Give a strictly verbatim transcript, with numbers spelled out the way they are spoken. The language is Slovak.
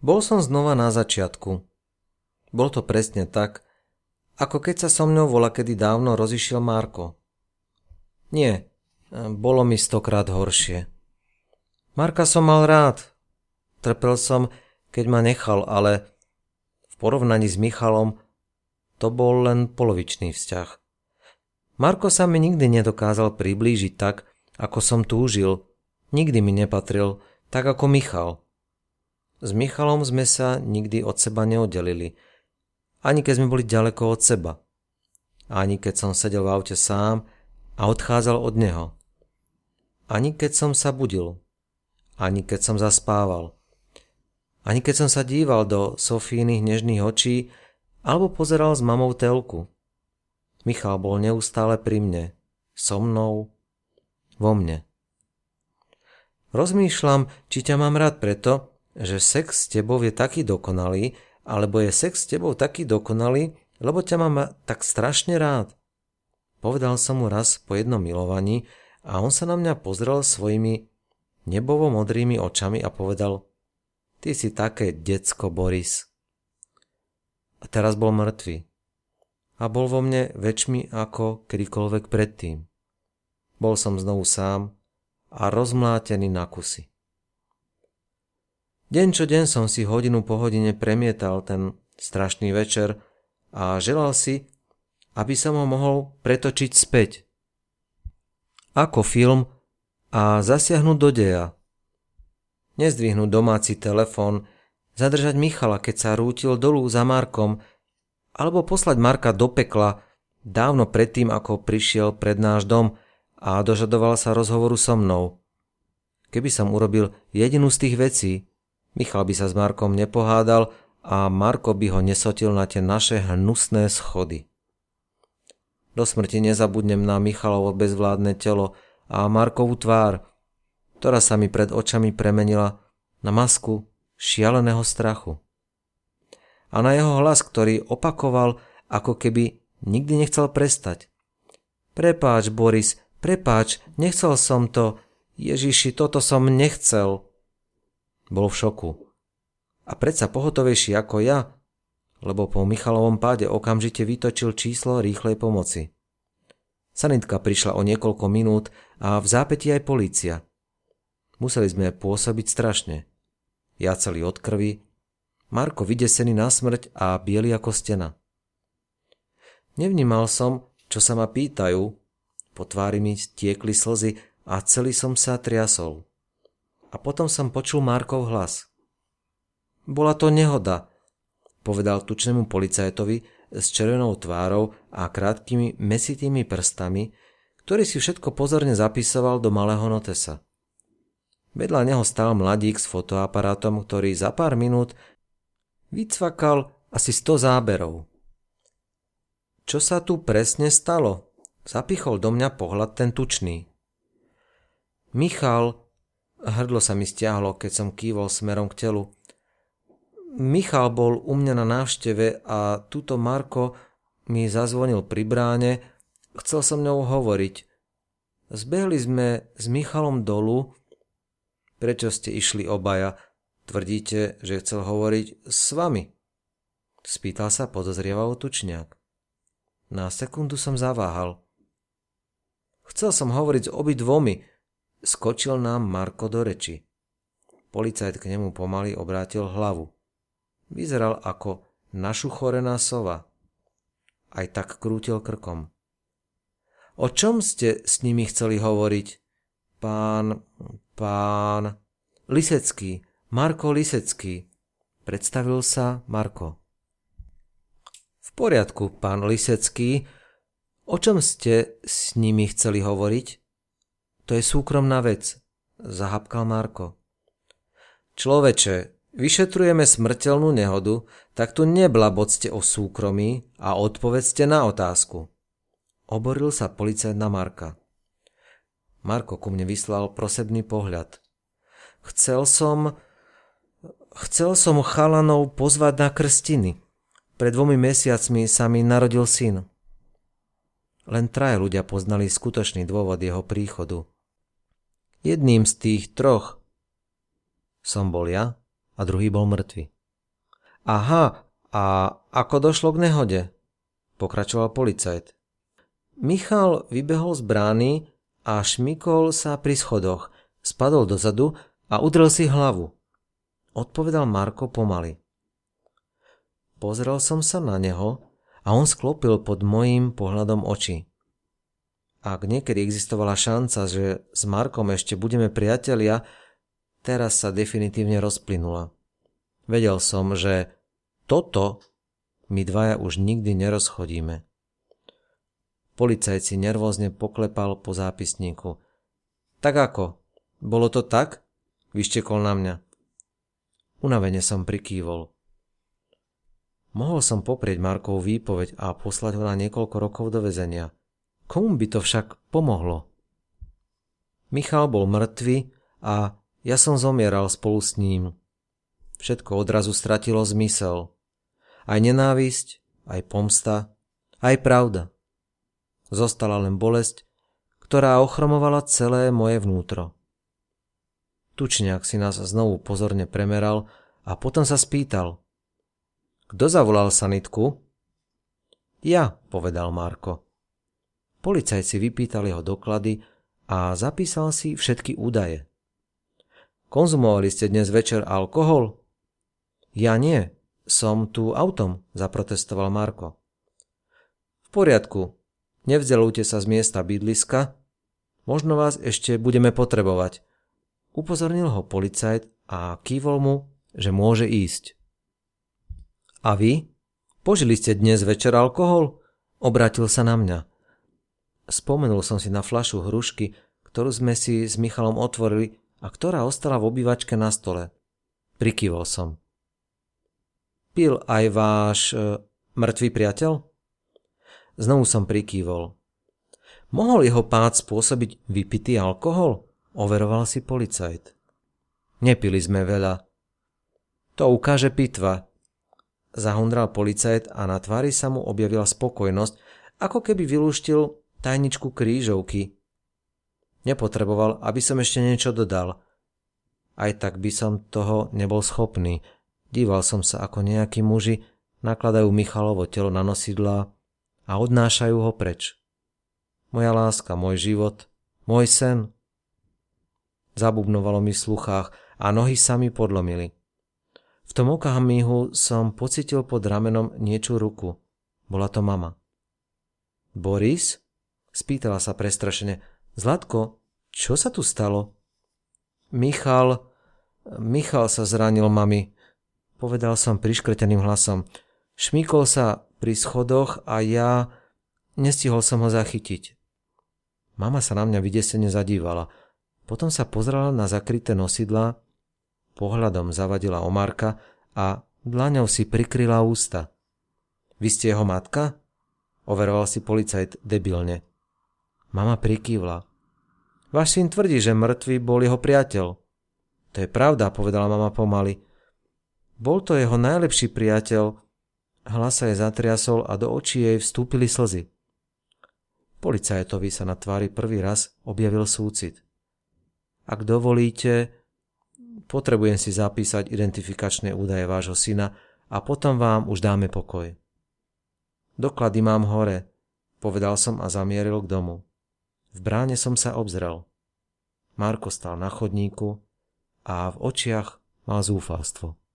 Bol som znova na začiatku. Bol to presne tak, ako keď sa so mňou volakedy dávno rozišiel Marko. Nie, bolo mi stokrát horšie. Marka som mal rád. Trpel som, keď ma nechal, ale v porovnaní s Michalom to bol len polovičný vzťah. Marko sa mi nikdy nedokázal priblížiť tak, ako som túžil. Nikdy mi nepatril tak ako Michal. S Michalom sme sa nikdy od seba neoddelili. Ani keď sme boli ďaleko od seba. Ani keď som sedel v aute sám a odchádzal od neho. Ani keď som sa budil. Ani keď som zaspával. Ani keď som sa díval do Sofínych nežných očí alebo pozeral s mamou telku. Michal bol neustále pri mne. So mnou. Vo mne. Rozmýšľam, či ťa mám rád preto, že sex s tebou je taký dokonalý, alebo je sex s tebou taký dokonalý, lebo ťa mám tak strašne rád. Povedal som mu raz po jednom milovaní a on sa na mňa pozrel svojimi nebovo-modrými očami a povedal: Ty si také decko, Boris. A teraz bol mŕtvy. A bol vo mne väčšmi ako kedykoľvek predtým. Bol som znovu sám a rozmlátený na kusy. Deň čo deň som si hodinu po hodine premietal ten strašný večer a želal si, aby som ho mohol pretočiť späť. Ako film a zasiahnuť do deja. Nezdvihnúť domáci telefón, zadržať Michala, keď sa rútil dolu za Markom, alebo poslať Marka do pekla dávno predtým, ako prišiel pred náš dom a dožadoval sa rozhovoru so mnou. Keby som urobil jedinú z tých vecí, Michal by sa s Markom nepohádal a Marko by ho nesotil na tie naše hnusné schody. Do smrti nezabudnem na Michalovo bezvládne telo a Markovú tvár, ktorá sa mi pred očami premenila na masku šialeného strachu. A na jeho hlas, ktorý opakoval, ako keby nikdy nechcel prestať. Prepáč, Boris, prepáč, nechcel som to. Ježiši, toto som nechcel. Bol v šoku. A predsa pohotovejší ako ja, lebo po Michalovom páde okamžite vytočil číslo rýchlej pomoci. Sanitka prišla o niekoľko minút a v zápätí aj polícia. Museli sme pôsobiť strašne. Ja celý od krvi, Marko vydesený na smrť a biely ako stena. Nevnímal som, čo sa ma pýtajú, po tvári mi tiekli slzy a celý som sa triasol. A potom som počul Markov hlas. Bola to nehoda, povedal tučnému policajtovi s červenou tvárou a krátkými mäsitými prstami, ktorý si všetko pozorne zapisoval do malého notesa. Vedľa neho stál mladík s fotoaparátom, ktorý za pár minút vycvakal asi sto záberov. Čo sa tu presne stalo? Zapichol do mňa pohľad ten tučný. Michal, hrdlo sa mi stiahlo, keď som kývol smerom k telu. Michal bol u mňa na návšteve a tuto Marko mi zazvonil pri bráne, chcel som ňou hovoriť. Zbehli sme s Michalom dolu. Prečo ste išli obaja? Tvrdíte, že chcel hovoriť s vami? Spýtal sa podozrievavo tučniak. Na sekundu som zaváhal. Chcel som hovoriť s obidvomi. Skočil nám Marko do reči. Policajt k nemu pomaly obrátil hlavu. Vyzeral ako našuchorená sova. Aj tak krútil krkom. O čom ste s nimi chceli hovoriť? Pán, pán... Lisecký, Marko Lisecký. Predstavil sa Marko. V poriadku, pán Lisecký. O čom ste s nimi chceli hovoriť? To je súkromná vec, zahapkal Marko. Človeče, vyšetrujeme smrteľnú nehodu, tak tu neblabocte o súkromí a odpovedzte na otázku. Oboril sa policajt na Marka. Marko ku mne vyslal prosebný pohľad. Chcel som... Chcel som chalanov pozvať na krstiny. Pred dvomi mesiacmi sa mi narodil syn. Len traja ľudia poznali skutočný dôvod jeho príchodu. Jedným z tých troch som bol ja a druhý bol mŕtvy. Aha, a ako došlo k nehode? Pokračoval policajt. Michal vybehol z brány a šmykol sa pri schodoch, spadol dozadu a udrel si hlavu. Odpovedal Marko pomaly. Pozrel som sa na neho a on sklopil pod mojím pohľadom oči. Ak niekedy existovala šanca, že s Markom ešte budeme priatelia, teraz sa definitívne rozplynula. Vedel som, že toto my dvaja už nikdy nerozchodíme. Policajt si nervózne poklepal po zápisníku. Tak ako? Bolo to tak? Vyštekol na mňa. Unavene som prikývol. Mohol som poprieť Markovú výpoveď a poslať ho na niekoľko rokov do väzenia. Komu by to však pomohlo? Michal bol mŕtvy a ja som zomieral spolu s ním. Všetko odrazu stratilo zmysel. Aj nenávisť, aj pomsta, aj pravda. Zostala len bolesť, ktorá ochromovala celé moje vnútro. Tučniak si nás znovu pozorne premeral a potom sa spýtal. Kto zavolal sanitku? Ja, povedal Marko. Policajt si vypýtal jeho doklady a zapísal si všetky údaje. Konzumovali ste dnes večer alkohol? Ja nie, som tu autom, zaprotestoval Marko. V poriadku, nevzdelujte sa z miesta bydliska, možno vás ešte budeme potrebovať. Upozornil ho policajt a kývol mu, že môže ísť. A vy? Požili ste dnes večer alkohol? Obrátil sa na mňa. Spomenul som si na fľašu hrušky, ktorú sme si s Michalom otvorili a ktorá ostala v obývačke na stole. Prikývol som. Pil aj váš e, mŕtvý priateľ? Znovu som prikývol. Mohol jeho pád spôsobiť vypitý alkohol? Overoval si policajt. Nepili sme veľa. To ukáže pitva. Zahundral policajt a na tvári sa mu objavila spokojnosť, ako keby vylúštil tajničku krížovky. Nepotreboval, aby som ešte niečo dodal. Aj tak by som toho nebol schopný. Díval som sa, ako nejakí muži nakladajú Michalovo telo na nosidlá a odnášajú ho preč. Moja láska, môj život, môj sen. Zabubnovalo mi v sluchách a nohy sa mi podlomili. V tom okamihu som pocitil pod ramenom niečú ruku. Bola to mama. Boris? Spýtala sa prestrašene. Zlatko, čo sa tu stalo? Michal... Michal sa zranil, mami. Povedal som priškrteným hlasom. Šmýkol sa pri schodoch a ja... Nestihol som ho zachytiť. Mama sa na mňa vydesene zadívala. Potom sa pozrela na zakryté nosidlá, pohľadom zavadila o Marka a dlaňou si prikryla ústa. Vy ste jeho matka? Overoval si policajt debilne. Mama prikývla. Váš syn tvrdí, že mŕtvy bol jeho priateľ. To je pravda, povedala mama pomaly. Bol to jeho najlepší priateľ. Hlas sa jej zatriasol a do očí jej vstúpili slzy. Policajtovi sa na tvári prvý raz objavil súcit. Ak dovolíte, potrebujem si zapísať identifikačné údaje vášho syna a potom vám už dáme pokoj. Doklady mám hore, povedal som a zamieril k domu. V bráne som sa obzrel. Marko stál na chodníku a v očiach mal zúfalstvo.